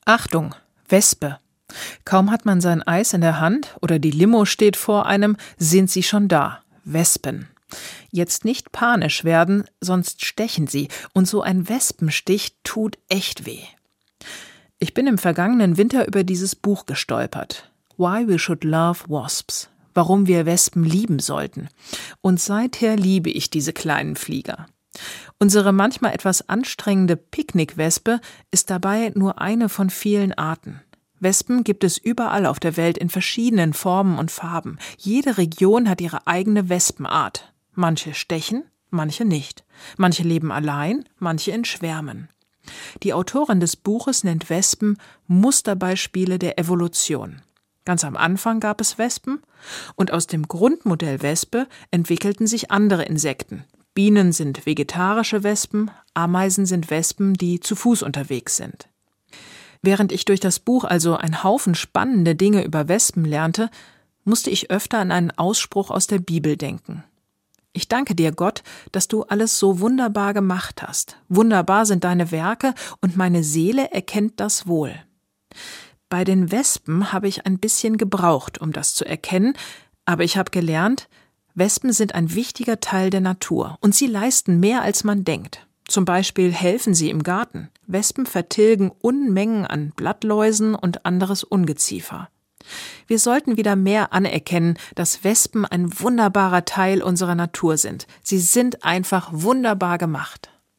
Achtung, Wespe. Kaum hat man sein Eis in der Hand oder die Limo steht vor einem, sind sie schon da. Wespen. Jetzt nicht panisch werden, sonst stechen sie. Und so ein Wespenstich tut echt weh. Ich bin im vergangenen Winter über dieses Buch gestolpert. Why We Should Love Wasps. Warum wir Wespen lieben sollten. Und seither liebe ich diese kleinen Flieger. Unsere manchmal etwas anstrengende Picknickwespe ist dabei nur eine von vielen Arten. Wespen gibt es überall auf der Welt in verschiedenen Formen und Farben. Jede Region hat ihre eigene Wespenart. Manche stechen, manche nicht. Manche leben allein, manche in Schwärmen. Die Autorin des Buches nennt Wespen Musterbeispiele der Evolution. Ganz am Anfang gab es Wespen und aus dem Grundmodell Wespe entwickelten sich andere Insekten. Bienen sind vegetarische Wespen, Ameisen sind Wespen, die zu Fuß unterwegs sind. Während ich durch das Buch also einen Haufen spannende Dinge über Wespen lernte, musste ich öfter an einen Ausspruch aus der Bibel denken. Ich danke dir, Gott, dass du alles so wunderbar gemacht hast. Wunderbar sind deine Werke und meine Seele erkennt das wohl. Bei den Wespen habe ich ein bisschen gebraucht, um das zu erkennen, aber ich habe gelernt, Wespen sind ein wichtiger Teil der Natur und sie leisten mehr, als man denkt. Zum Beispiel helfen sie im Garten. Wespen vertilgen Unmengen an Blattläusen und anderes Ungeziefer. Wir sollten wieder mehr anerkennen, dass Wespen ein wunderbarer Teil unserer Natur sind. Sie sind einfach wunderbar gemacht.